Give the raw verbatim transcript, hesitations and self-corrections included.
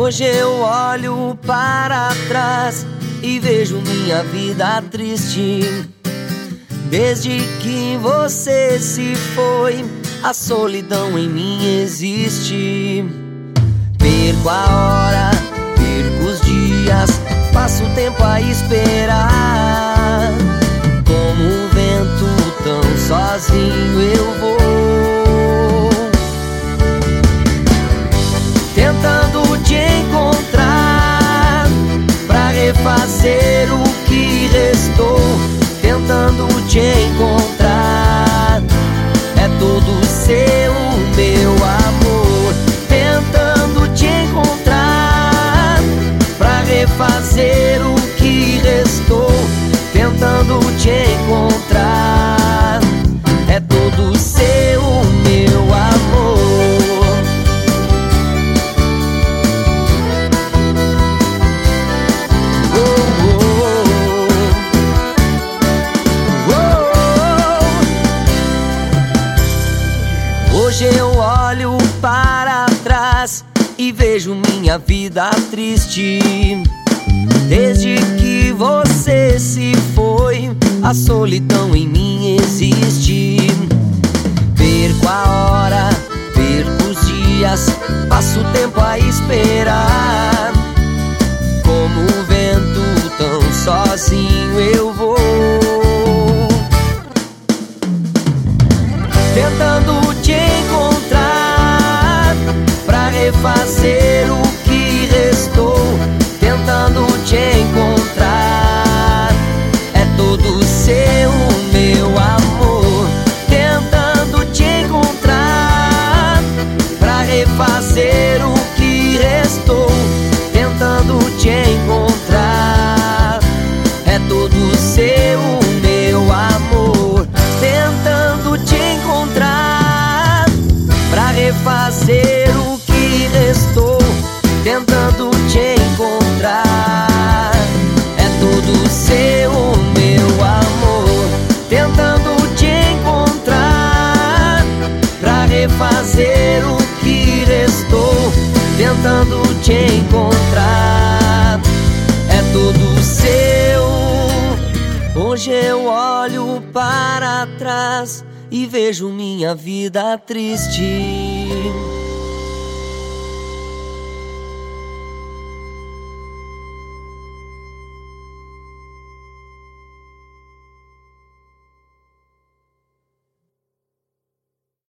Hoje eu olho para trás e vejo minha vida triste. Desde que você se foi, a solidão em mim existe. Perco a hora, perco os dias, passo o tempo a esperar. Como o vento, tão sozinho eu vou, tentando te encontrar pra refazer o que restou. Tentando te encontrar, é todo seu meu amor. Tentando te encontrar pra refazer o que restou. Tentando te encontrar, é todo seu meu amor. Hoje eu olho para trás e vejo minha vida triste. Desde que você se foi, a solidão em mim existe. Perco a hora, perco os dias, passo o tempo a esperar. Como o vento, tão sozinho eu vou, tentando te encontrar pra refazer o que restou. Tentando te encontrar, é todo seu meu amor. Tentando te encontrar pra refazer o que restou. Tentando te encontrar, é todo seu meu amor. Tentando te encontrar pra refazer o que restou. Tentando te encontrar, é todo seu meu amor. Tentando te encontrar pra refazer o que restou. Tentando te encontrar, é todo seu. Hoje eu olho para trás e vejo minha vida triste.